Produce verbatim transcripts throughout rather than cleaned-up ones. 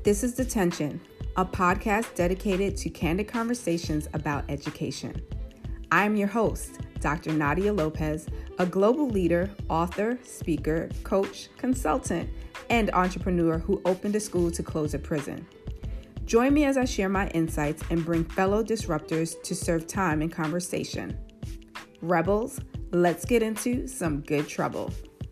This is Detention, a podcast dedicated to candid conversations about education. I am your host, Doctor Nadia Lopez, a global leader, author, speaker, coach, consultant, and entrepreneur who opened a school to close a prison. Join me as I share my insights and bring fellow disruptors to serve time in conversation. Rebels, let's get into some good trouble.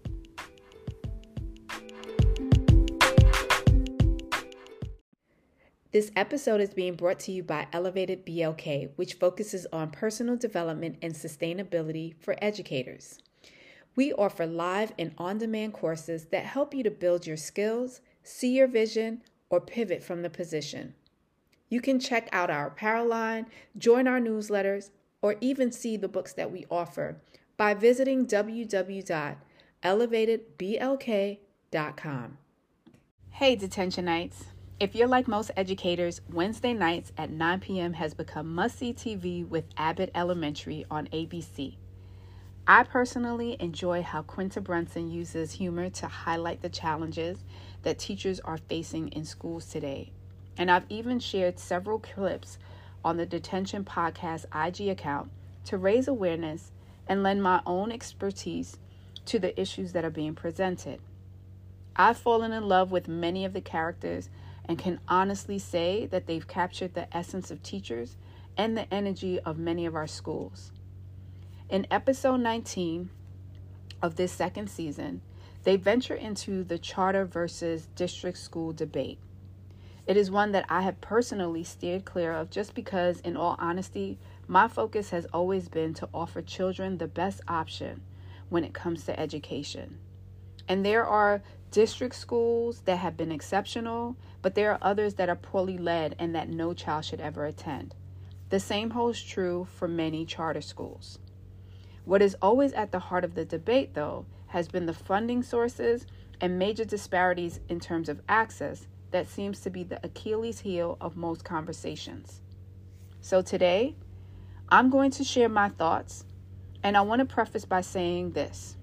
This episode is being brought to you by Elevated B L K, which focuses on personal development and sustainability for educators. We offer live and on-demand courses that help you to build your skills, see your vision, or pivot from the position. You can check out our apparel line, join our newsletters, or even see the books that we offer by visiting w w w dot elevated b l k dot com. Hey, Detentionites. If you're like most educators, Wednesday nights at nine p.m. has become must-see T V with Abbott Elementary on A B C. I personally enjoy how Quinta Brunson uses humor to highlight the challenges that teachers are facing in schools today. And I've even shared several clips on the Detention Podcast I G account to raise awareness and lend my own expertise to the issues that are being presented. I've fallen in love with many of the characters and can honestly say that they've captured the essence of teachers and the energy of many of our schools. In episode nineteen of this second season, they venture into the charter versus district school debate. It is one that I have personally steered clear of just because, in all honesty, my focus has always been to offer children the best option when it comes to education. And there are district schools that have been exceptional, but there are others that are poorly led and that no child should ever attend. The same holds true for many charter schools. What is always at the heart of the debate, though, has been the funding sources and major disparities in terms of access that seems to be the Achilles heel of most conversations. So today, I'm going to share my thoughts, and I want to preface by saying this.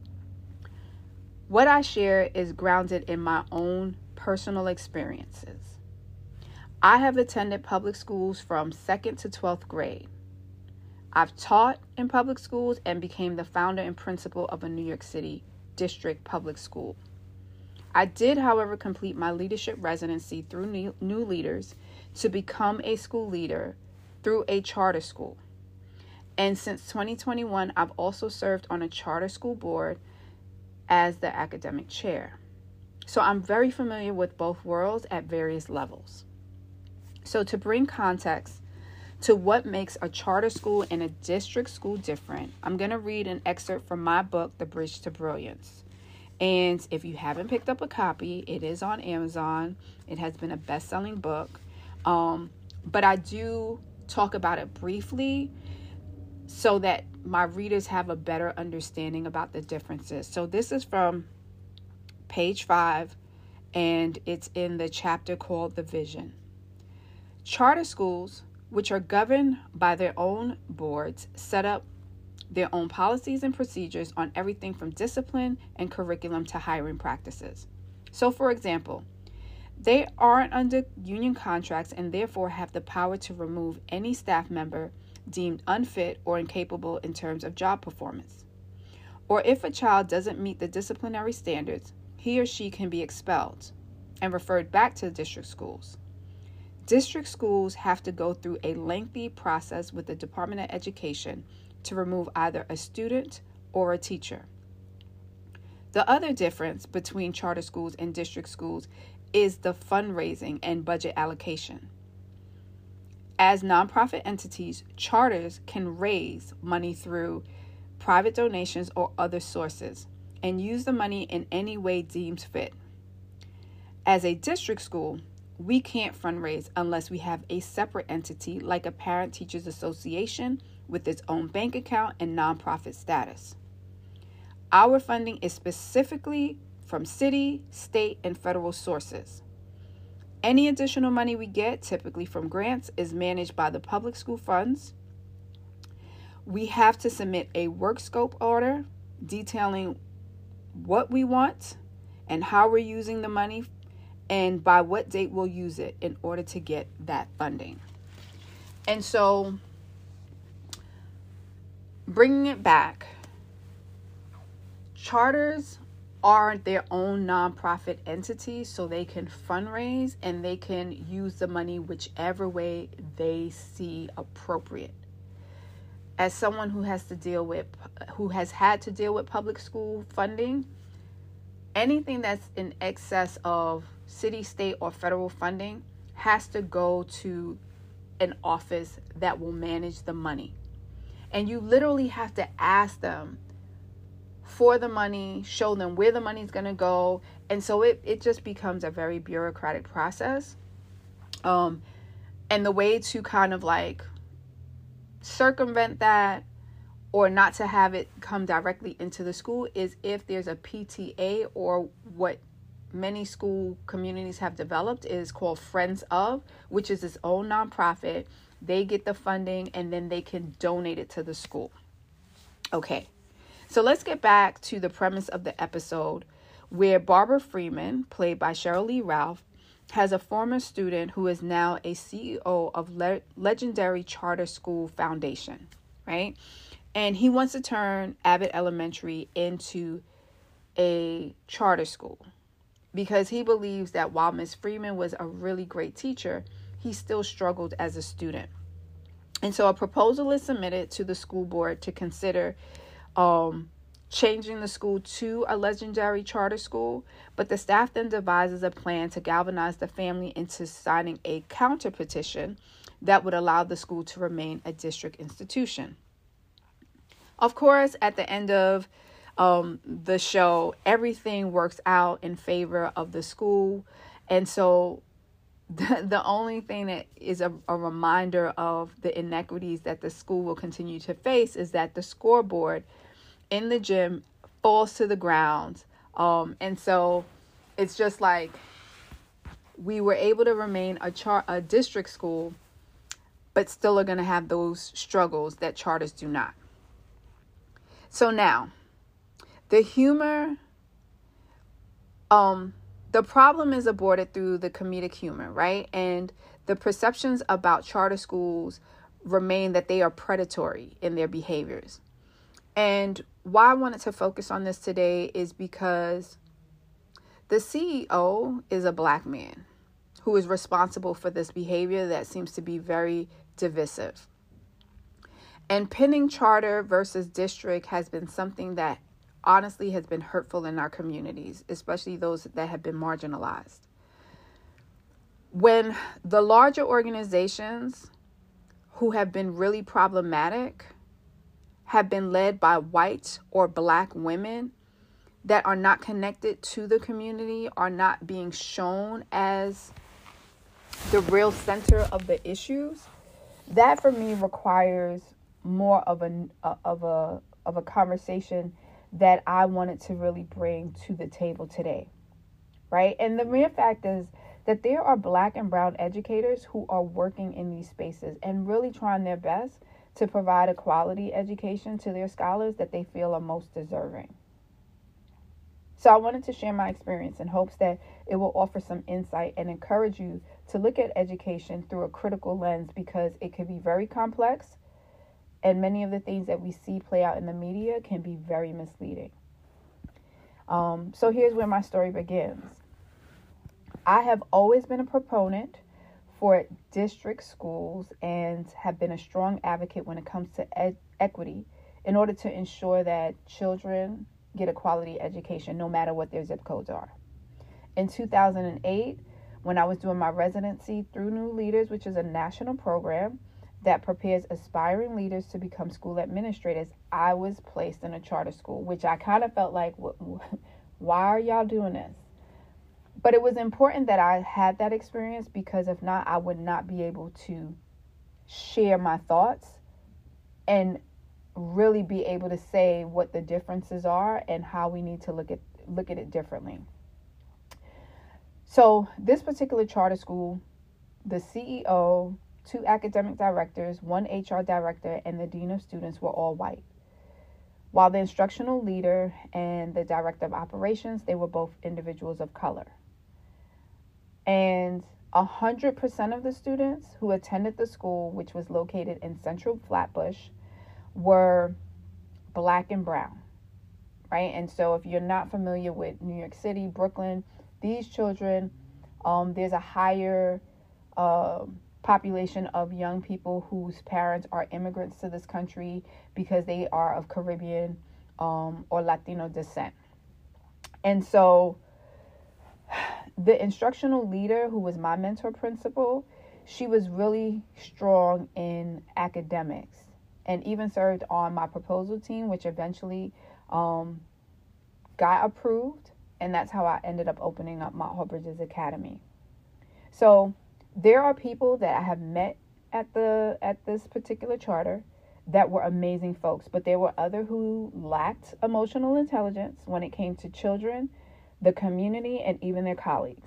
What I share is grounded in my own personal experiences. I have attended public schools from second to twelfth grade. I've taught in public schools and became the founder and principal of a New York City district public school. I did, however, complete my leadership residency through New, New Leaders to become a school leader through a charter school. And since twenty twenty-one, I've also served on a charter school board as the academic chair. So I'm very familiar with both worlds at various levels. So to bring context to what makes a charter school and a district school different, I'm going to read an excerpt from my book, The Bridge to Brilliance. And if you haven't picked up a copy, it is on Amazon. It has been a best-selling book. Um, but I do talk about it briefly so that my readers have a better understanding about the differences. So this is from page five, and it's in the chapter called The Vision. Charter schools, which are governed by their own boards, set up their own policies and procedures on everything from discipline and curriculum to hiring practices. So, for example, they aren't under union contracts and therefore have the power to remove any staff member deemed unfit or incapable in terms of job performance. Or if a child doesn't meet the disciplinary standards, he or she can be expelled and referred back to the district schools. District schools have to go through a lengthy process with the Department of Education to remove either a student or a teacher. The other difference between charter schools and district schools is the fundraising and budget allocation. As nonprofit entities, charters can raise money through private donations or other sources and use the money in any way deemed fit. As a district school, we can't fundraise unless we have a separate entity like a parent-teachers association with its own bank account and nonprofit status. Our funding is specifically from city, state, and federal sources. Any additional money we get, typically from grants, is managed by the public school funds. We have to submit a work scope order detailing what we want and how we're using the money and by what date we'll use it in order to get that funding. And so, bringing it back, charters are their own nonprofit entity, so they can fundraise and they can use the money whichever way they see appropriate. As someone who has to deal with, who has had to deal with public school funding, anything that's in excess of city, state, or federal funding has to go to an office that will manage the money. And you literally have to ask them for the money, show them where the money is going to go. And so it, it just becomes a very bureaucratic process. Um, and the way to kind of like circumvent that, or not to have it come directly into the school, is if there's a P T A, or what many school communities have developed is called Friends of, which is its own nonprofit. They get the funding and then they can donate it to the school. Okay, so let's get back to the premise of the episode, where Barbara Freeman, played by Cheryl Lee Ralph, has a former student who is now a C E O of le- legendary charter school foundation, right? And he wants to turn Abbott Elementary into a charter school because he believes that while Miss Freeman was a really great teacher, he still struggled as a student. And so a proposal is submitted to the school board to consider um, changing the school to a legendary charter school, but the staff then devises a plan to galvanize the family into signing a counter petition that would allow the school to remain a district institution. Of course, at the end of um, the show, everything works out in favor of the school. And so the, the only thing that is a, a reminder of the inequities that the school will continue to face is that the scoreboard in the gym falls to the ground. Um, and so it's just like we were able to remain a char- a district school, but still are going to have those struggles that charters do not. So now, the humor, um, the problem is aborted through the comedic humor, right? And the perceptions about charter schools remain that they are predatory in their behaviors. And why I wanted to focus on this today is because the C E O is a Black man who is responsible for this behavior that seems to be very divisive. And pinning charter versus district has been something that honestly has been hurtful in our communities, especially those that have been marginalized. When the larger organizations who have been really problematic have been led by white or Black women that are not connected to the community, are not being shown as the real center of the issues, that for me requires more of a of a of a conversation that I wanted to really bring to the table today, right? And the mere fact is that there are Black and brown educators who are working in these spaces and really trying their best to provide a quality education to their scholars that they feel are most deserving. So I wanted to share my experience in hopes that it will offer some insight and encourage you to look at education through a critical lens, because it can be very complex, and many of the things that we see play out in the media can be very misleading. Um, so here's where my story begins. I have always been a proponent for district schools and have been a strong advocate when it comes to ed- equity in order to ensure that children get a quality education no matter what their zip codes are. In two thousand eight, when I was doing my residency through New Leaders, which is a national program that prepares aspiring leaders to become school administrators, I was placed in a charter school, which I kind of felt like, why are y'all doing this? But it was important that I had that experience, because if not, I would not be able to share my thoughts and really be able to say what the differences are and how we need to look at look at it differently. So this particular charter school, the C E O, two academic directors, one H R director, and the dean of students were all white. While the instructional leader and the director of operations, they were both individuals of color. And one hundred percent of the students who attended the school, which was located in Central Flatbush, were black and brown, right? And so if you're not familiar with New York City, Brooklyn, these children, um, there's a higher uh, population of young people whose parents are immigrants to this country because they are of Caribbean um, or Latino descent. And so the instructional leader, who was my mentor principal, she was really strong in academics and even served on my proposal team, which eventually um, got approved. And that's how I ended up opening up Mount Hope Bridges Academy. So there are people that I have met at the at this particular charter that were amazing folks, but there were other who lacked emotional intelligence when it came to children, the community, and even their colleagues.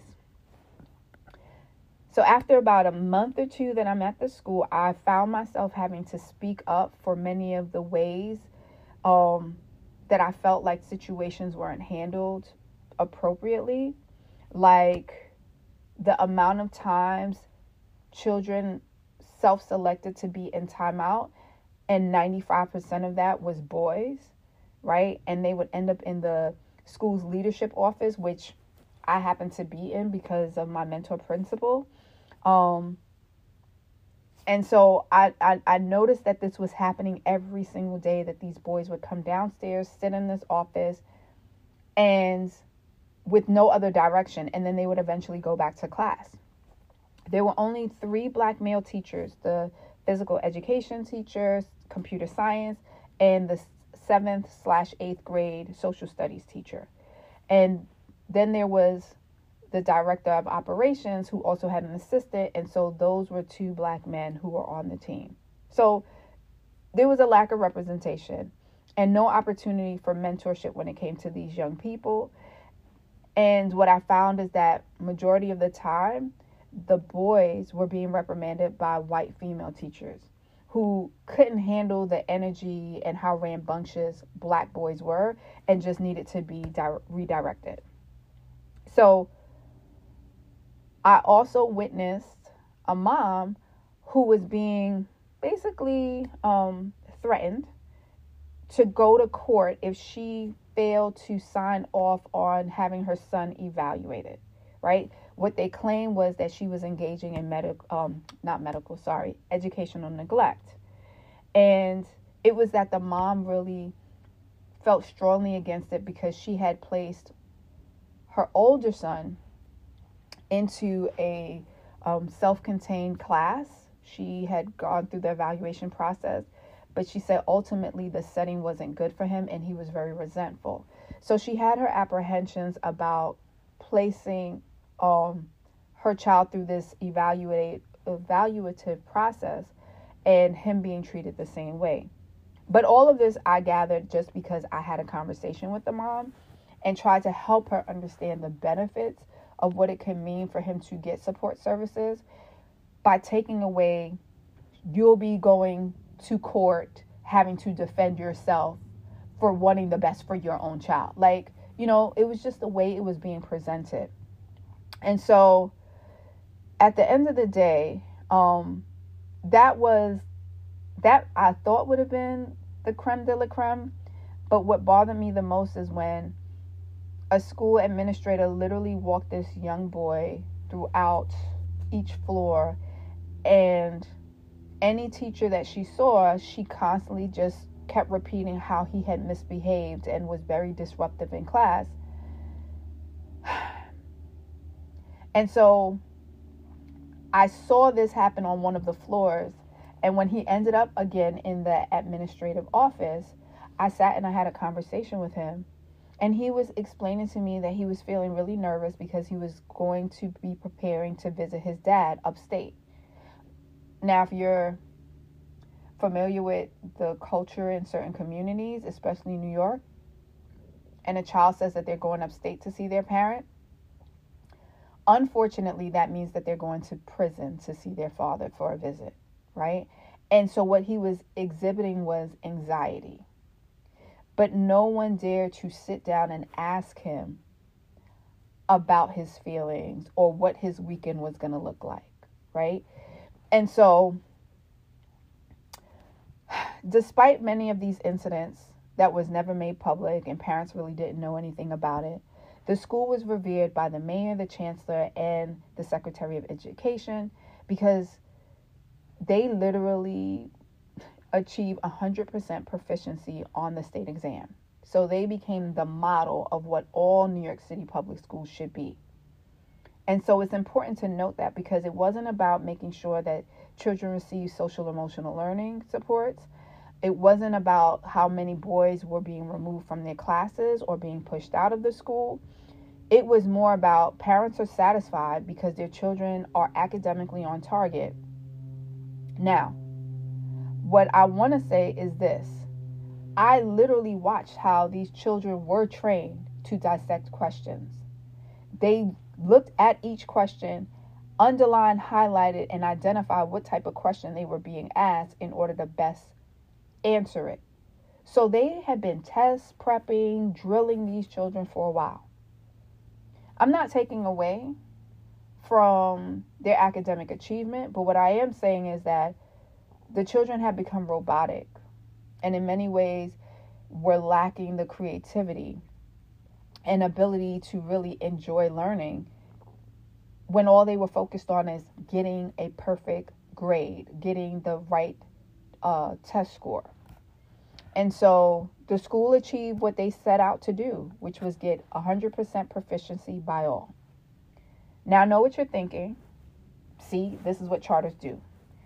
So after about a month or two that I'm at the school, I found myself having to speak up for many of the ways um, that I felt like situations weren't handled appropriately, like the amount of times children self-selected to be in timeout, and ninety-five percent of that was boys, right? And they would end up in the school's leadership office, which I happen to be in because of my mentor principal. Um, and so I, I, I noticed that this was happening every single day, that these boys would come downstairs, sit in this office, and with no other direction, and then they would eventually go back to class. There were only three black male teachers, the physical education teacher, computer science, and the seventh slash eighth grade social studies teacher. And then there was the director of operations, who also had an assistant. And so those were two black men who were on the team. So there was a lack of representation and no opportunity for mentorship when it came to these young people. And what I found is that majority of the time, the boys were being reprimanded by white female teachers who couldn't handle the energy and how rambunctious black boys were and just needed to be di- redirected. So I also witnessed a mom who was being basically um, threatened to go to court if she failed to sign off on having her son evaluated, right? What they claimed was that she was engaging in medical, um, not medical, sorry, educational neglect. And it was that the mom really felt strongly against it because she had placed her older son into a um, self-contained class. She had gone through the evaluation process, but she said ultimately the setting wasn't good for him and he was very resentful. So she had her apprehensions about placing um, her child through this evaluate, evaluative process and him being treated the same way. But all of this I gathered just because I had a conversation with the mom and tried to help her understand the benefits of what it can mean for him to get support services by taking away, you'll be going to court having to defend yourself for wanting the best for your own child. Like, you know, it was just the way it was being presented. And so at the end of the day, um, that was, that I thought would have been the creme de la creme. But what bothered me the most is when a school administrator literally walked this young boy throughout each floor, and any teacher that she saw, she constantly just kept repeating how he had misbehaved and was very disruptive in class. And so I saw this happen on one of the floors, and when he ended up again in the administrative office, I sat and I had a conversation with him. And he was explaining to me that he was feeling really nervous because he was going to be preparing to visit his dad upstate. Now, if you're familiar with the culture in certain communities, especially New York, and a child says that they're going upstate to see their parent, unfortunately, that means that they're going to prison to see their father for a visit, right? And so what he was exhibiting was anxiety. But no one dared to sit down and ask him, about his feelings or what his weekend was going to look like, right? And so, despite many of these incidents that was never made public and parents really didn't know anything about it, the school was revered by the mayor, the chancellor, and the secretary of education because they literally achieved one hundred percent proficiency on the state exam. So they became the model of what all New York City public schools should be. And so it's important to note that because it wasn't about making sure that children receive social emotional learning supports. It wasn't about how many boys were being removed from their classes or being pushed out of the school. It was more about parents are satisfied because their children are academically on target. Now, what I want to say is this. I literally watched how these children were trained to dissect questions. They looked at each question, underlined, highlighted, and identified what type of question they were being asked in order to best answer it. So they had been test prepping, drilling these children for a while. I'm not taking away from their academic achievement, but what I am saying is that the children have become robotic and in many ways were lacking the creativity and ability to really enjoy learning when all they were focused on is getting a perfect grade, getting the right uh, test score. And so the school achieved what they set out to do, which was get one hundred percent proficiency by all. Now, I know what you're thinking. See, this is what charters do.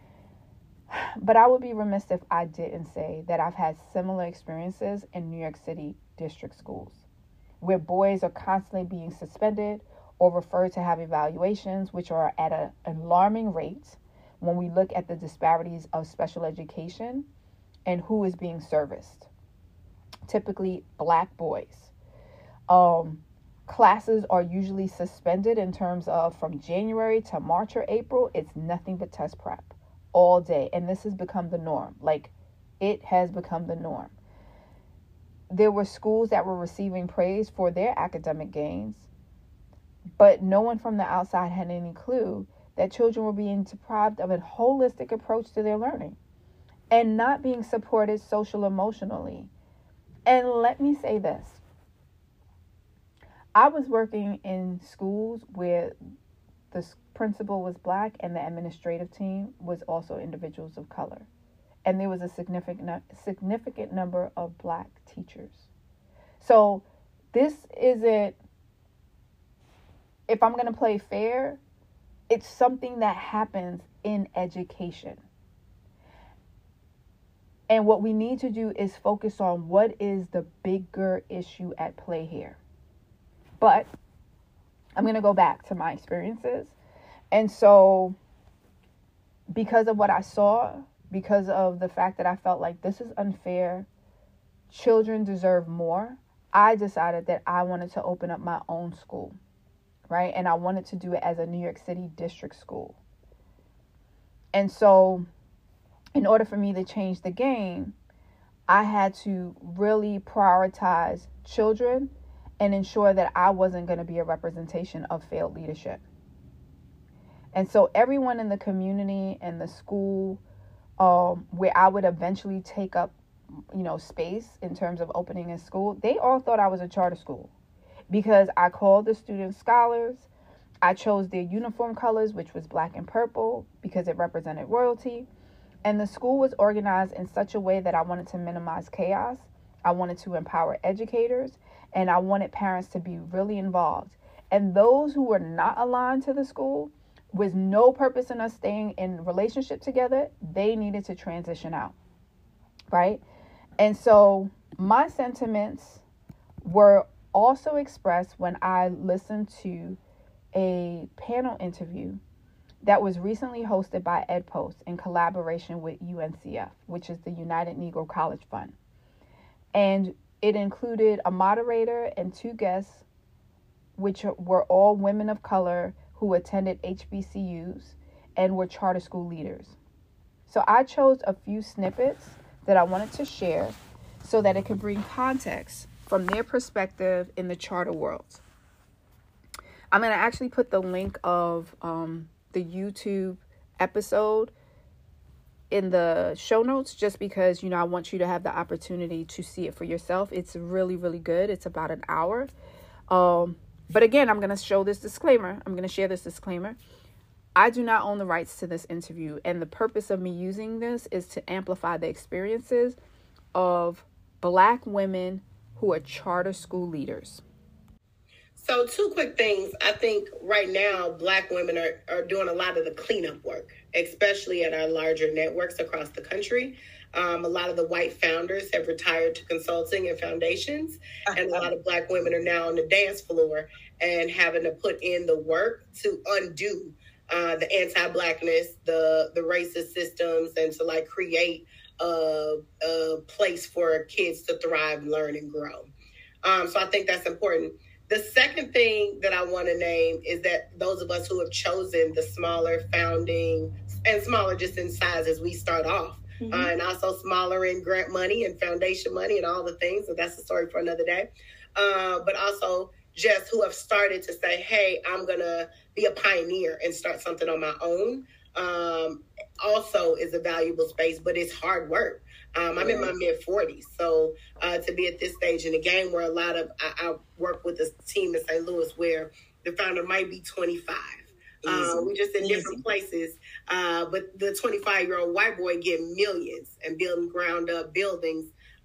But I would be remiss if I didn't say that I've had similar experiences in New York City district schools, where boys are constantly being suspended or referred to have evaluations, which are at an alarming rate when we look at the disparities of special education and who is being serviced. Typically, Black boys. Um, classes are usually suspended in terms of from January to March or April. It's nothing but test prep all day. And this has become the norm. Like, it has become the norm. There were schools that were receiving praise for their academic gains, but no one from the outside had any clue that children were being deprived of a holistic approach to their learning and not being supported social emotionally. And let me say this. I was working in schools where the principal was Black and the administrative team was also individuals of color. And there was a significant significant number of Black teachers. So this isn't, if I'm going to play fair, it's something that happens in education. And what we need to do is focus on what is the bigger issue at play here. But I'm going to go back to my experiences. And so because of what I saw, because of the fact that I felt like this is unfair, children deserve more, I decided that I wanted to open up my own school, right? And I wanted to do it as a New York City district school. And so in order for me to change the game, I had to really prioritize children and ensure that I wasn't going to be a representation of failed leadership. And so everyone in the community and the school, um, where I would eventually take up, you know, space in terms of opening a school, they all thought I was a charter school because I called the students scholars. I chose their uniform colors, which was black and purple, because it represented royalty. And the school was organized in such a way that I wanted to minimize chaos. I wanted to empower educators, and I wanted parents to be really involved. And those who were not aligned to the school, with no purpose in us staying in relationship together, they needed to transition out, right? And so my sentiments were also expressed when I listened to a panel interview that was recently hosted by EdPost in collaboration with U N C F, which is the United Negro College Fund. And it included a moderator and two guests, which were all women of color who attended H B C Us and were charter school leaders. So I chose a few snippets that I wanted to share so that it could bring context from their perspective in the charter world. I'm going to actually put the link of um, the YouTube episode in the show notes, just because, you know, I want you to have the opportunity to see it for yourself. It's really, really good. It's about an hour. Um, but again, I'm going to show this disclaimer. I'm going to share this disclaimer. I do not own the rights to this interview. And the purpose of me using this is to amplify the experiences of Black women who are charter school leaders. So two quick things. I think right now, Black women are, are doing a lot of the cleanup work, especially at our larger networks across the country. Um, a lot of the white founders have retired to consulting and foundations, and a lot of Black women are now on the dance floor and having to put in the work to undo uh, the anti-Blackness, the, the racist systems, and to like create a, a place for kids to thrive, learn, and grow. Um, so I think that's important. The second thing that I want to name is that those of us who have chosen the smaller founding, and smaller just in size as we start off, mm-hmm. uh, and also smaller in grant money and foundation money and all the things. So that's a story for another day. Uh, but also just who have started to say, hey, I'm going to be a pioneer and start something on my own. Um, also is a valuable space, but it's hard work. Um, I'm in my mid forties, so uh, to be at this stage in the game where a lot of, I, I work with a team in Saint Louis where the founder might be twenty-five. Uh, we're just in Easy. different places, uh, but the twenty-five-year-old white boy getting millions and building ground-up buildings,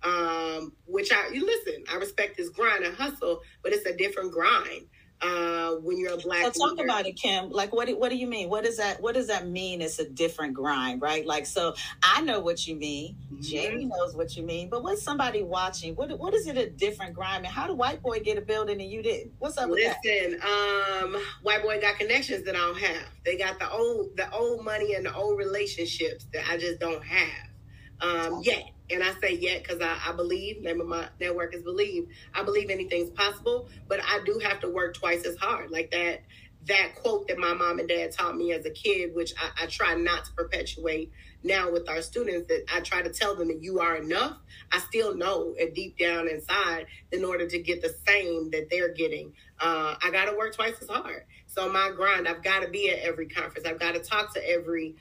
um, which I, you listen, I respect this grind and hustle, but it's a different grind. Uh, when you're a Black so talk leader. about it, Kim. Like, what do, what do you mean? What does that, what does that mean? It's a different grind, right? Like, so I know what you mean. Mm-hmm. Jamie knows what you mean, but what's somebody watching? What, what is it a different grind? And how did white boy get a building and you didn't? What's up with Listen, that? Listen, um, white boy got connections that I don't have. They got the old, the old money and the old relationships that I just don't have, um, yet. And I say yet because I, I believe, name of my network is Believe. I believe anything's possible, but I do have to work twice as hard. Like that that quote that my mom and dad taught me as a kid, which I, I try not to perpetuate now with our students, that I try to tell them that you are enough. I still know uh, deep down inside, in order to get the same that they're getting, uh, I got to work twice as hard. So my grind, I've got to be at every conference. I've got to talk to every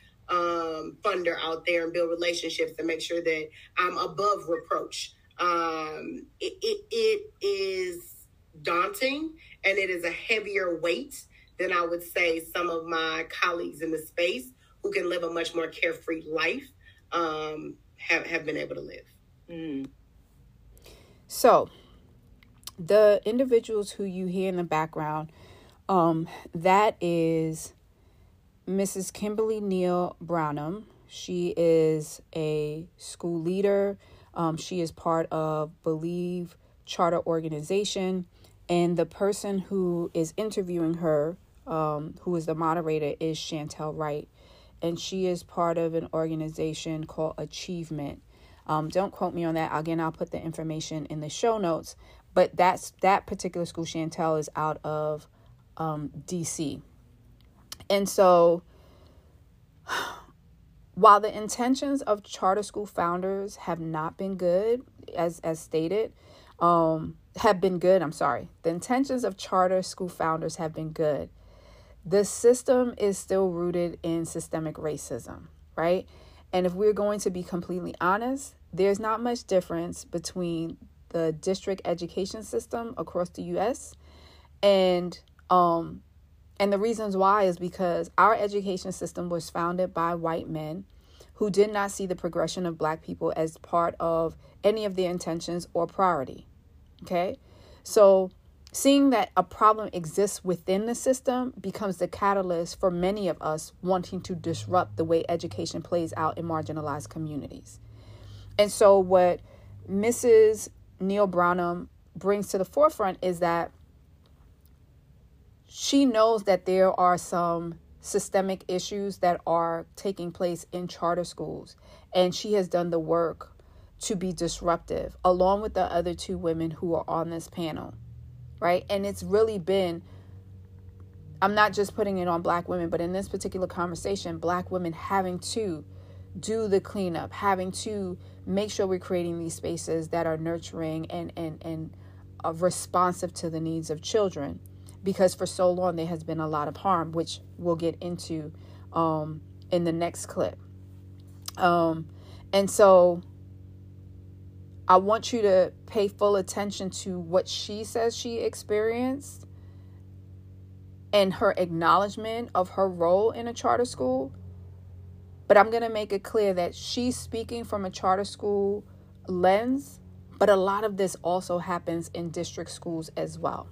um funder out there and build relationships to make sure that I'm above reproach. Um it, it it is daunting, and it is a heavier weight than I would say some of my colleagues in the space who can live a much more carefree life um have, have been able to live. Mm. So the individuals who you hear in the background, um that is Missus Kimberly Neal Brownham. She is a school leader. Um, she is part of Believe Charter Organization. And the person who is interviewing her, um, who is the moderator, is Chantel Wright. And she is part of an organization called Achievement. Um, don't quote me on that. Again, I'll put the information in the show notes. But that's that particular school, Chantel, is out of um, D C And so while the intentions of charter school founders have not been good, as as stated, um, have been good, I'm sorry. The intentions of charter school founders have been good. The system is still rooted in systemic racism, right? And if we're going to be completely honest, there's not much difference between the district education system across the U S and um And the reasons why is because our education system was founded by white men who did not see the progression of Black people as part of any of their intentions or priority. Okay? So seeing that a problem exists within the system becomes the catalyst for many of us wanting to disrupt the way education plays out in marginalized communities. And so what Missus Neal Brownham brings to the forefront is that she knows that there are some systemic issues that are taking place in charter schools, and she has done the work to be disruptive, along with the other two women who are on this panel, right? And it's really been, I'm not just putting it on Black women, but in this particular conversation, Black women having to do the cleanup, having to make sure we're creating these spaces that are nurturing and and and uh, responsive to the needs of children. because for so long there has been a lot of harm, which we'll get into um, in the next clip. Um, and so I want you to pay full attention to what she says she experienced and her acknowledgement of her role in a charter school. But I'm going to make it clear that she's speaking from a charter school lens, but a lot of this also happens in district schools as well.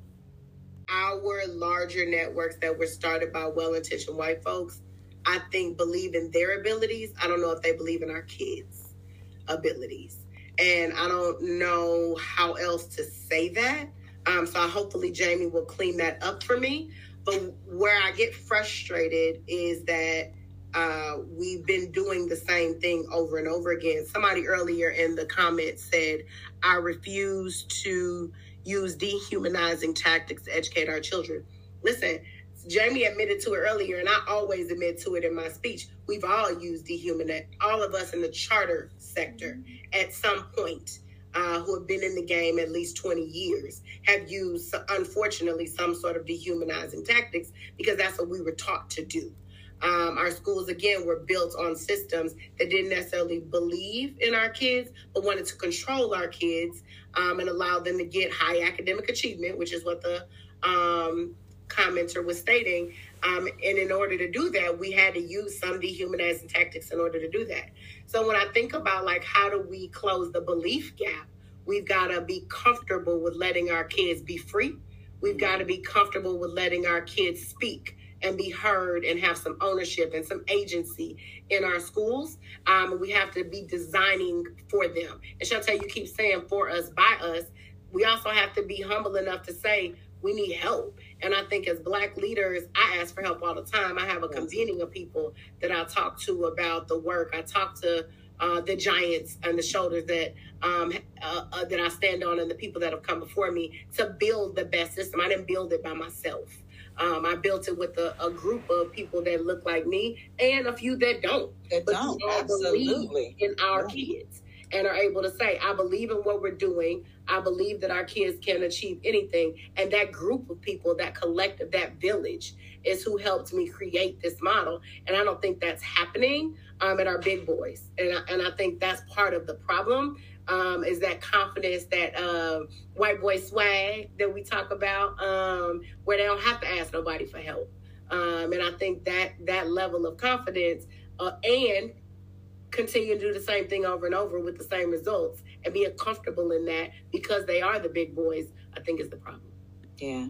Our larger networks that were started by well-intentioned white folks, I think, believe in their abilities. I don't know if they believe in our kids' abilities. And I don't know how else to say that. Um, so hopefully Jamie will clean that up for me. But where I get frustrated is that uh, we've been doing the same thing over and over again. Somebody earlier in the comments said, I refuse to use dehumanizing tactics to educate our children. Listen, Jamie admitted to it earlier, and I always admit to it in my speech. We've all used dehumanizing, all of us in the charter sector at some point. Uh, who have been in the game at least twenty years have used, unfortunately, some sort of dehumanizing tactics because that's what we were taught to do. Um, our schools, again, were built on systems that didn't necessarily believe in our kids, but wanted to control our kids um, and allow them to get high academic achievement, which is what the um, commenter was stating. Um, and in order to do that, we had to use some dehumanizing tactics in order to do that. So when I think about, like, how do we close the belief gap, we've got to be comfortable with letting our kids be free. We've got to be comfortable with letting our kids speak and be heard and have some ownership and some agency in our schools. Um, we have to be designing for them. And Chantel, you keep saying for us, by us. We also have to be humble enough to say, we need help. And I think as Black leaders, I ask for help all the time. I have a convening of people that I talk to about the work. I talk to uh, the giants and the shoulders that um, uh, uh, that I stand on and the people that have come before me to build the best system. I didn't build it by myself. Um, I built it with a, a group of people that look like me and a few that don't. That but don't, all absolutely. Believe in our yeah. kids and are able to say, I believe in what we're doing. I believe that our kids can achieve anything. And that group of people, that collective, that village is who helped me create this model. And I don't think that's happening um, at our big boys. And I, and I think that's part of the problem um, is that confidence, that uh, white boy swag that we talk about, um, where they don't have to ask nobody for help. Um, and I think that that level of confidence uh, and continue to do the same thing over and over with the same results and being comfortable in that because they are the big boys, I think is the problem. Yeah.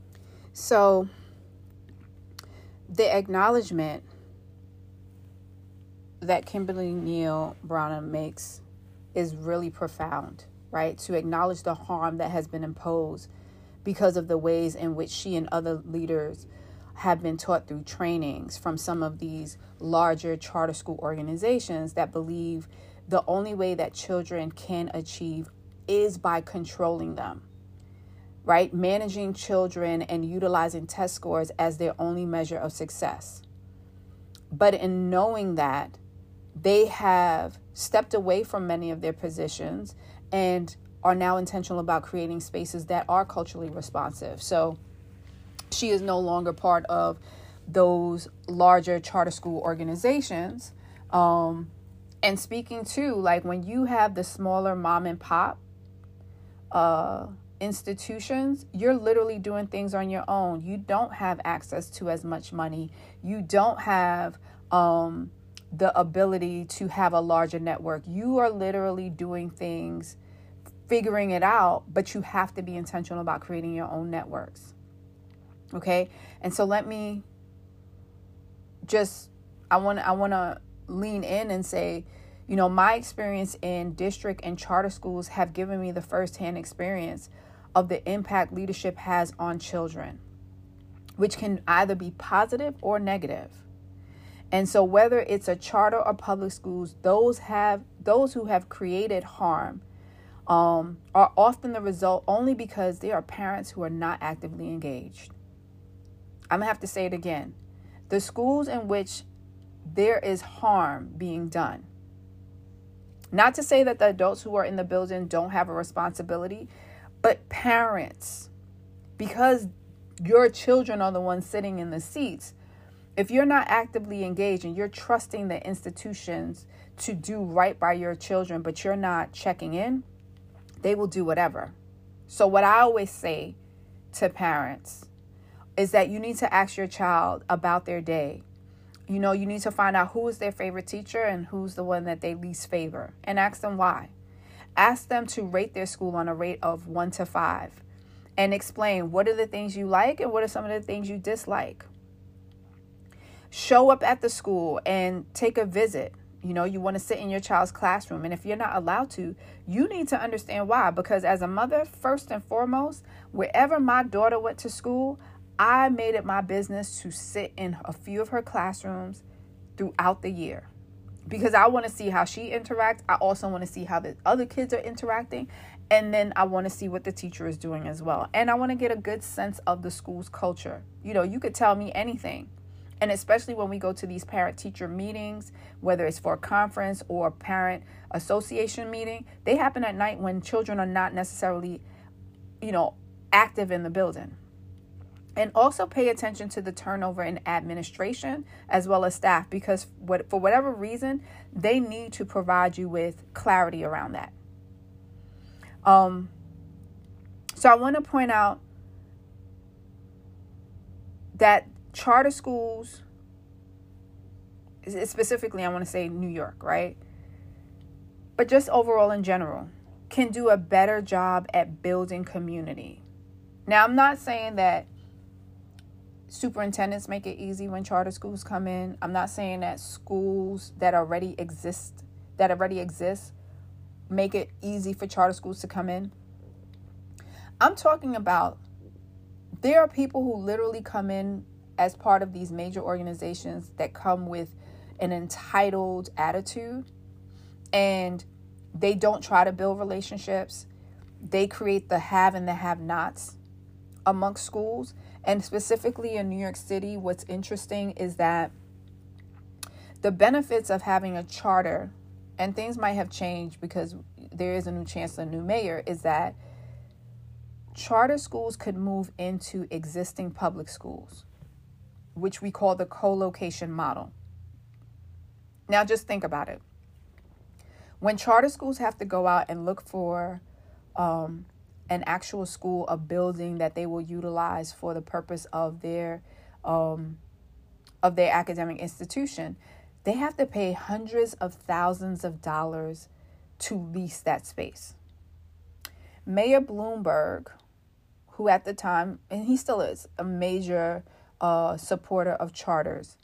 So the acknowledgement that Kimberly Neal Browner makes is really profound, right? To acknowledge the harm that has been imposed because of the ways in which she and other leaders have been taught through trainings from some of these larger charter school organizations that believe the only way that children can achieve is by controlling them, right? Managing children and utilizing test scores as their only measure of success. But in knowing that, they have stepped away from many of their positions and are now intentional about creating spaces that are culturally responsive. So she is no longer part of those larger charter school organizations. Um, and speaking to, like, when you have the smaller mom and pop uh, institutions, you're literally doing things on your own. You don't have access to as much money. You don't have um, the ability to have a larger network. You are literally doing things, figuring it out, but you have to be intentional about creating your own networks. Okay. And so let me just, I want I want to lean in and say, you know, my experience in district and charter schools have given me the firsthand experience of the impact leadership has on children, which can either be positive or negative. And so whether it's a charter or public schools, those have those who have created harm um, are often the result only because they are parents who are not actively engaged. I'm going to have to say it again. The schools in which there is harm being done. Not to say that the adults who are in the building don't have a responsibility, but parents, because your children are the ones sitting in the seats. If you're not actively engaged and you're trusting the institutions to do right by your children, but you're not checking in, they will do whatever. So what I always say to parents is that you need to ask your child about their day. You know, you need to find out who is their favorite teacher and who's the one that they least favor, and ask them why. Ask them to rate their school on a rate of one to five and explain what are the things you like and what are some of the things you dislike. Show up at the school and take a visit. You know, you want to sit in your child's classroom. And if you're not allowed to, you need to understand why. Because as a mother, first and foremost, wherever my daughter went to school, I made it my business to sit in a few of her classrooms throughout the year. Because I want to see how she interacts. I also want to see how the other kids are interacting. And then I want to see what the teacher is doing as well. And I want to get a good sense of the school's culture. You know, you could tell me anything. And especially when we go to these parent-teacher meetings, whether it's for a conference or parent association meeting, they happen at night when children are not necessarily, you know, active in the building. And also pay attention to the turnover in administration as well as staff, because what, for whatever reason, they need to provide you with clarity around that. Um, so I want to point out that charter schools, specifically, I want to say New York, right? But just overall in general, can do a better job at building community. Now, I'm not saying that superintendents make it easy when charter schools come in. I'm not saying that schools that already exist, that already exist, make it easy for charter schools to come in. I'm talking about there are people who literally come in as part of these major organizations that come with an entitled attitude, and they don't try to build relationships. They create the have and the have-nots amongst schools. And specifically in New York City, what's interesting is that the benefits of having a charter, and things might have changed because there is a new chancellor, new mayor, is that charter schools could move into existing public schools, which we call the co-location model. Now, just think about it. When charter schools have to go out and look for um, an actual school, a building that they will utilize for the purpose of their um, of their academic institution, they have to pay hundreds of thousands of dollars to lease that space. Mayor Bloomberg, who at the time, and he still is, a major uh, supporter of charters,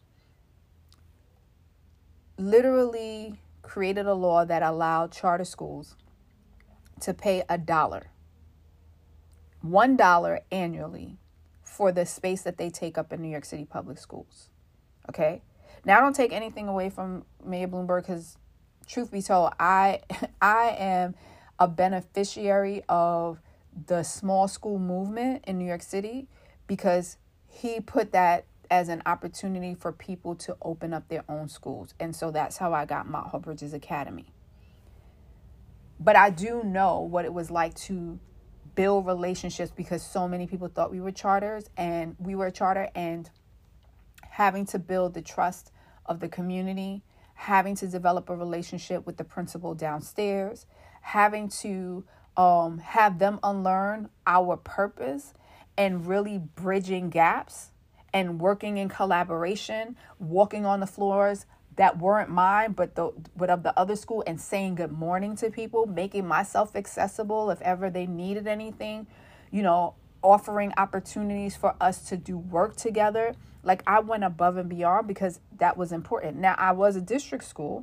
literally created a law that allowed charter schools to pay a dollar, one dollar annually for the space that they take up in New York City public schools. Okay. Now, I don't take anything away from Mayor Bloomberg because, truth be told, I I am a beneficiary of the small school movement in New York City because he put that as an opportunity for people to open up their own schools. And so that's how I got Mount Hope Bridges Academy. But I do know what it was like to build relationships because so many people thought we were charters and we were a charter, and having to build the trust of the community, having to develop a relationship with the principal downstairs, having to um, have them unlearn our purpose and really bridging gaps and working in collaboration, walking on the floors that weren't mine, but the but of the other school, and saying good morning to people, making myself accessible if ever they needed anything, you know, offering opportunities for us to do work together. Like, I went above and beyond because that was important. Now, I was a district school,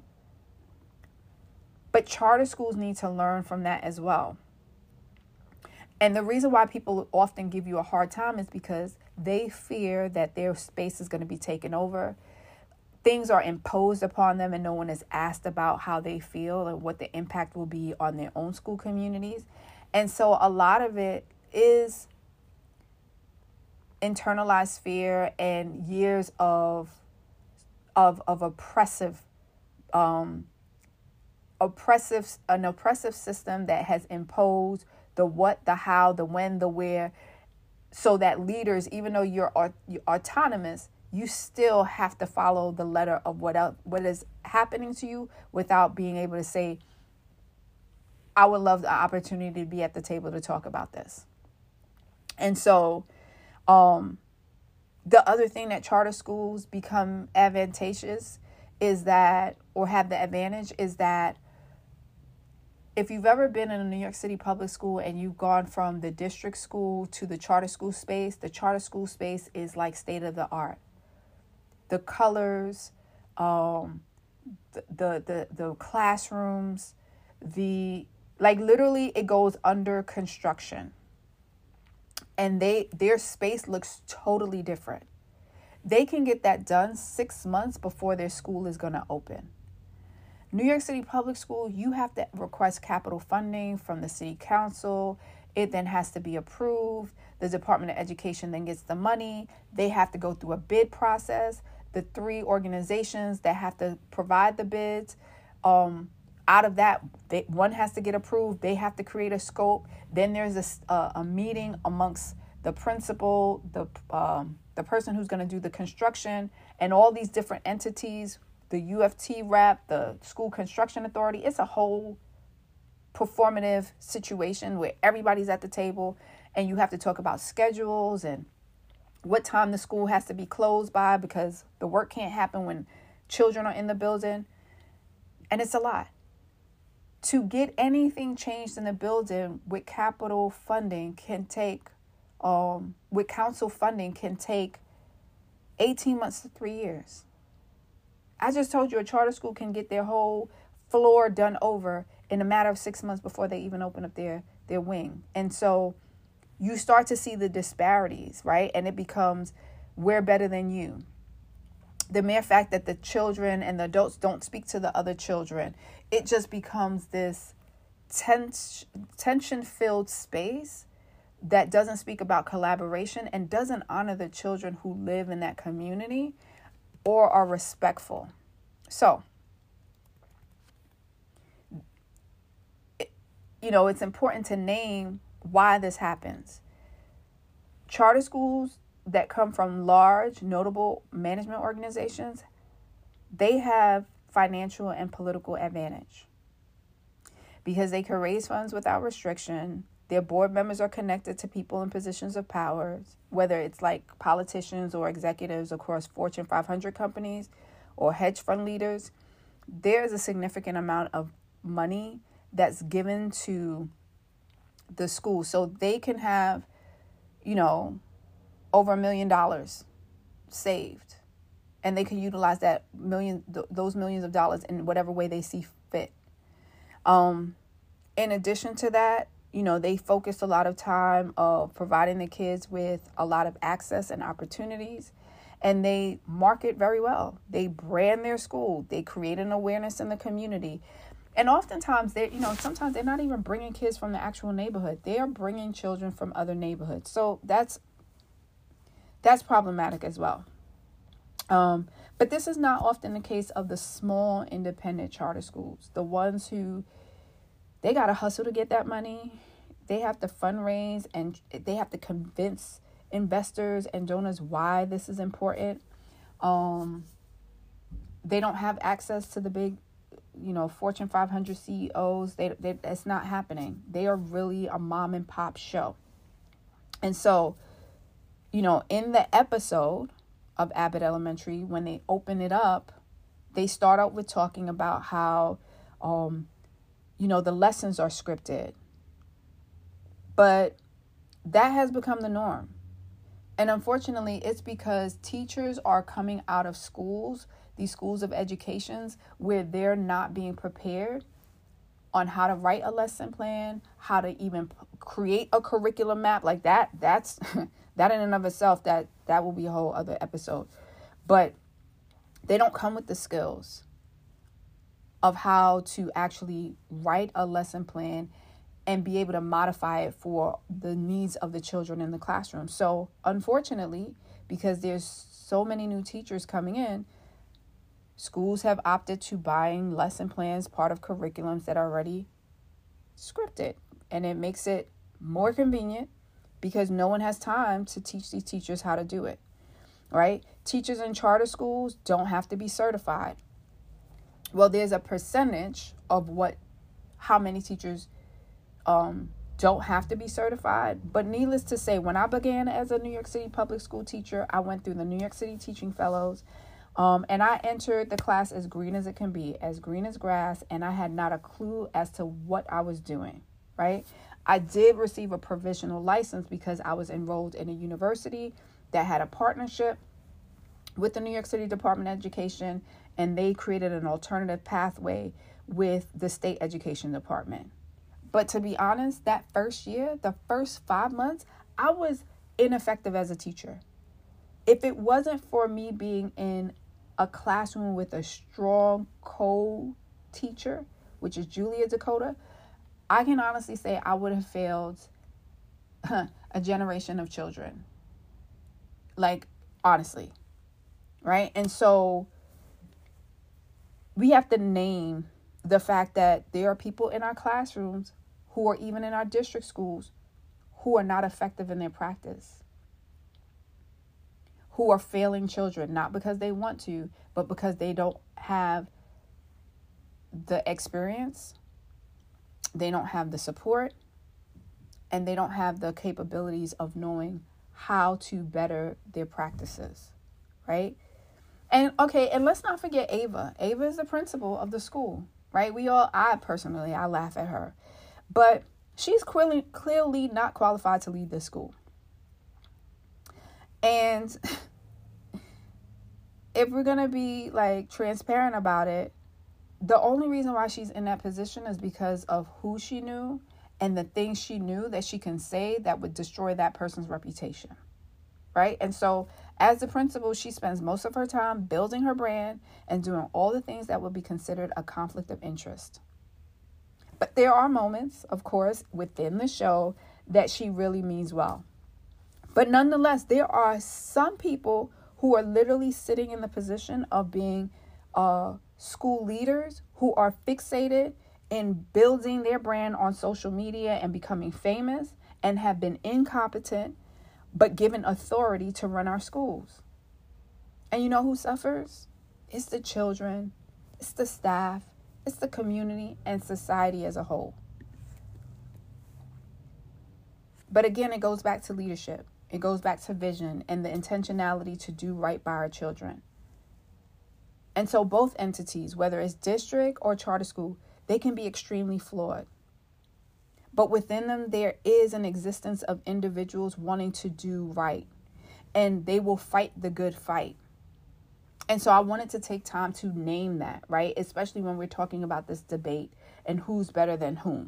but charter schools need to learn from that as well. And the reason why people often give you a hard time is because they fear that their space is going to be taken over. Things are imposed upon them and no one is asked about how they feel and what the impact will be on their own school communities. And so a lot of it is internalized fear and years of of of oppressive um oppressive an oppressive system that has imposed the what, the how, the when, the where, so that leaders, even though you're, you're autonomous, you still have to follow the letter of what else, what is happening to you without being able to say, I would love the opportunity to be at the table to talk about this. And so um, the other thing that charter schools become advantageous is that, or have the advantage, is that if you've ever been in a New York City public school and you've gone from the district school to the charter school space, the charter school space is like state of the art. The colors, um, the, the, the, the classrooms, the, like literally it goes under construction. And they their space looks totally different. They can get that done six months before their school is going to open. New York City Public School, you have to request capital funding from the city council. It then has to be approved. The Department of Education then gets the money. They have to go through a bid process. The three organizations that have to provide the bids, um, out of that, they, one has to get approved. They have to create a scope. Then there's a, a, a meeting amongst the principal, the um, the person who's going to do the construction, and all these different entities, the U F T rep, the School Construction Authority. It's a whole performative situation where everybody's at the table, and you have to talk about schedules and what time the school has to be closed by, because the work can't happen when children are in the building. And it's a lot. To get anything changed in the building with capital funding can take, um, with council funding can take eighteen months to three years. I just told you a charter school can get their whole floor done over in a matter of six months before they even open up their, their wing. And so you start to see the disparities, right? And it becomes, we're better than you. The mere fact that the children and the adults don't speak to the other children, it just becomes this tens- tension-filled space that doesn't speak about collaboration and doesn't honor the children who live in that community or are respectful. So, it, you know, it's important to name why this happens. Charter schools that come from large, notable management organizations, they have financial and political advantage because they can raise funds without restriction. Their board members are connected to people in positions of power, whether it's like politicians or executives across Fortune five hundred companies or hedge fund leaders. There's a significant amount of money that's given to the school, so they can have, you know, over a million dollars saved, and they can utilize that million, th- those millions of dollars in whatever way they see fit. Um, in addition to that, you know, they focus a lot of time of providing the kids with a lot of access and opportunities, and they market very well. They brand their school. They create an awareness in the community. And oftentimes, they, you know, sometimes they're not even bringing kids from the actual neighborhood. They are bringing children from other neighborhoods. So that's that's problematic as well. Um, but this is not often the case of the small independent charter schools, the ones who they got to hustle to get that money. They have to fundraise and they have to convince investors and donors why this is important. Um, they don't have access to the big, you know, Fortune five hundred C E Os. They, they, it's not happening. They are really a mom and pop show. And so, you know, in the episode of Abbott Elementary, when they open it up, they start out with talking about how, um, you know, the lessons are scripted. But that has become the norm. And unfortunately, it's because teachers are coming out of schools, these schools of educations, where they're not being prepared on how to write a lesson plan, how to even create a curriculum map like that. That's that in and of itself, that, that will be a whole other episode. But they don't come with the skills of how to actually write a lesson plan and be able to modify it for the needs of the children in the classroom. So unfortunately, because there's so many new teachers coming in, schools have opted to buying lesson plans, part of curriculums that are already scripted. And it makes it more convenient. because no one has time to teach these teachers how to do it, right? Teachers in charter schools don't have to be certified. Well, there's a percentage of what, how many teachers um, don't have to be certified. But needless to say, when I began as a New York City public school teacher, I went through the New York City Teaching Fellows. Um, and I entered the class as green as it can be, as green as grass. And I had not a clue as to what I was doing, right? I did receive a provisional license because I was enrolled in a university that had a partnership with the New York City Department of Education, and they created an alternative pathway with the state education department. But to be honest, that first year, the first five months, I was ineffective as a teacher. If it wasn't for me being in a classroom with a strong co-teacher, which is Julia Dakota, I can honestly say I would have failed a generation of children. Like, honestly, right? And so we have to name the fact that there are people in our classrooms who are even in our district schools who are not effective in their practice, who are failing children, not because they want to, but because they don't have the experience, they don't have the support, and they don't have the capabilities of knowing how to better their practices, right? And okay, and let's not forget Ava. Ava is the principal of the school, right? We all, I personally, I laugh at her, but she's clearly, clearly not qualified to lead this school. And if we're going to be like transparent about it, the only reason why she's in that position is because of who she knew and the things she knew that she can say that would destroy that person's reputation, right? And so as the principal, she spends most of her time building her brand and doing all the things that would be considered a conflict of interest. But there are moments, of course, within the show that she really means well. But nonetheless, there are some people who are literally sitting in the position of being uh, school leaders who are fixated in building their brand on social media and becoming famous and have been incompetent but given authority to run our schools. And you know who suffers? It's the children, it's the staff, it's the community and society as a whole. But again, it goes back to leadership. It goes back to vision and the intentionality to do right by our children. And so both entities, whether it's district or charter school, they can be extremely flawed. But within them, there is an existence of individuals wanting to do right. And they will fight the good fight. And so I wanted to take time to name that, right? Especially when we're talking about this debate and who's better than whom.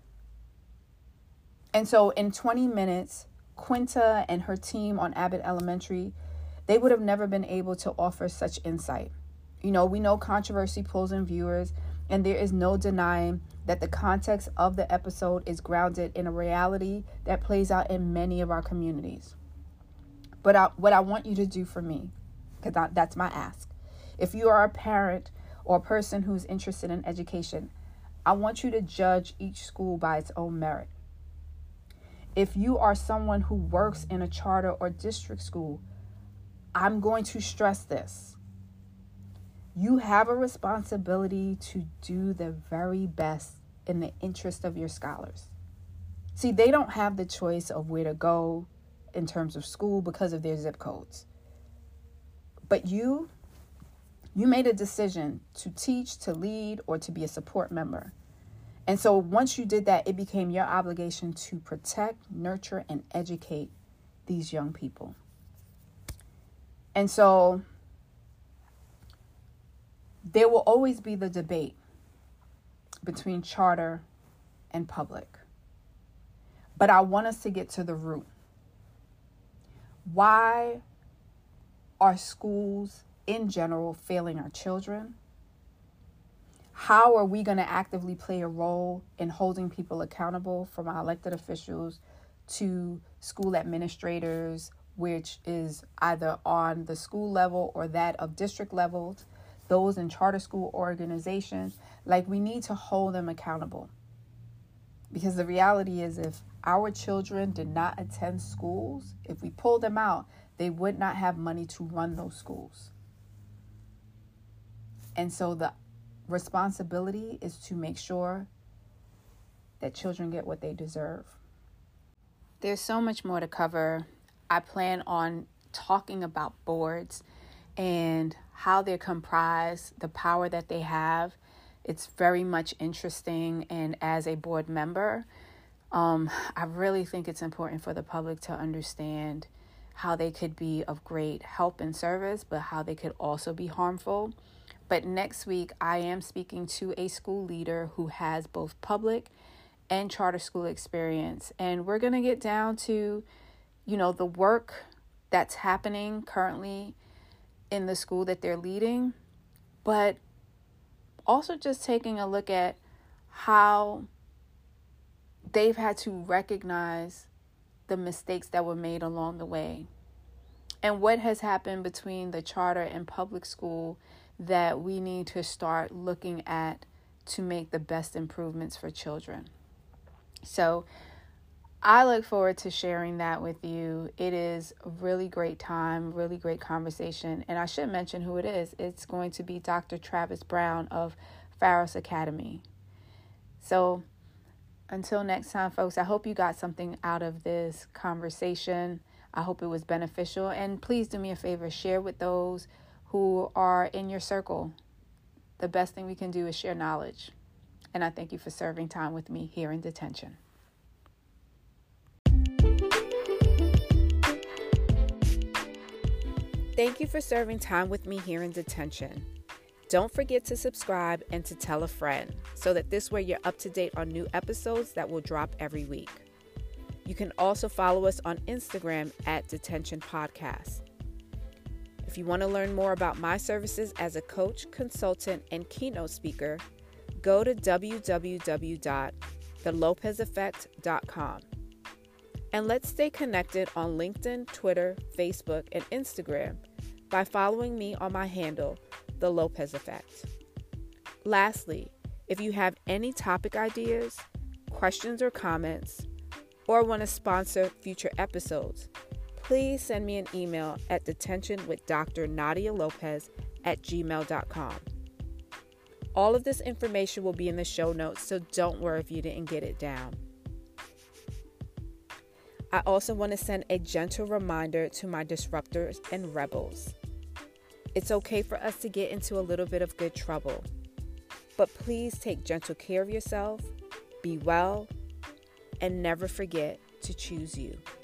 And so in twenty minutes, Quinta and her team on Abbott Elementary, they would have never been able to offer such insight. You know, we know controversy pulls in viewers, and there is no denying that the context of the episode is grounded in a reality that plays out in many of our communities. But I, what I want you to do for me, because that's my ask, if you are a parent or a person who's interested in education, I want you to judge each school by its own merit. If you are someone who works in a charter or district school, I'm going to stress this. You have a responsibility to do the very best in the interest of your scholars. See, they don't have the choice of where to go in terms of school because of their zip codes. But you, you made a decision to teach, to lead, or to be a support member. And so once you did that, it became your obligation to protect, nurture, and educate these young people. And so there will always be the debate between charter and public. But I want us to get to the root. Why are schools in general failing our children? How are we going to actively play a role in holding people accountable, from our elected officials to school administrators, which is either on the school level or that of district levels, those in charter school organizations? Like, we need to hold them accountable. Because the reality is, if our children did not attend schools, if we pulled them out, they would not have money to run those schools. And so the responsibility is to make sure that children get what they deserve. There's so much more to cover. I plan on talking about boards and how they're comprised, the power that they have. It's very much interesting. And as a board member, um, I really think it's important for the public to understand how they could be of great help and service, but how they could also be harmful. But next week, I am speaking to a school leader who has both public and charter school experience. And we're going to get down to, you know, the work that's happening currently in the school that they're leading, but also just taking a look at how they've had to recognize the mistakes that were made along the way and what has happened between the charter and public school that we need to start looking at to make the best improvements for children. So I look forward to sharing that with you. It is a really great time, really great conversation. And I should mention who it is. It's going to be Doctor Travis Brown of Pharos Academy. So until next time, folks, I hope you got something out of this conversation. I hope it was beneficial. And please do me a favor, share with those who are in your circle. The best thing we can do is share knowledge. And I thank you for serving time with me here in detention. Thank you for serving time with me here in detention. Don't forget to subscribe and to tell a friend so that this way you're up to date on new episodes that will drop every week. You can also follow us on Instagram at Detention Podcast. If you want to learn more about my services as a coach, consultant, and keynote speaker, go to w w w dot the lopez effect dot com. And let's stay connected on LinkedIn, Twitter, Facebook, and Instagram by following me on my handle, The Lopez Effect. Lastly, if you have any topic ideas, questions or comments, or want to sponsor future episodes, please send me an email at detention with Dr Nadia Lopez at gmail dot com. All of this information will be in the show notes, so don't worry if you didn't get it down. I also want to send a gentle reminder to my disruptors and rebels. It's okay for us to get into a little bit of good trouble, but please take gentle care of yourself, be well, and never forget to choose you.